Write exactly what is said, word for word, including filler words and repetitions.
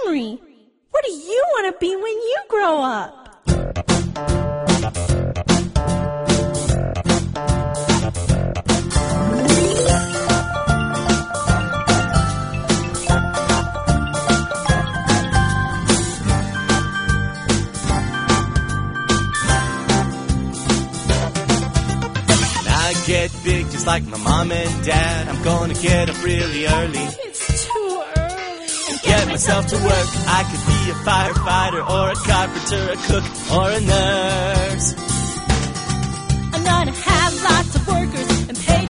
Henry, what do you want to be when you grow up? Get big just like my mom and dad. I'm gonna get up really early. It's too early. And get myself to work. I could be a firefighter or a carpenter, a cook or a nurse. I'm gonna have lots of workers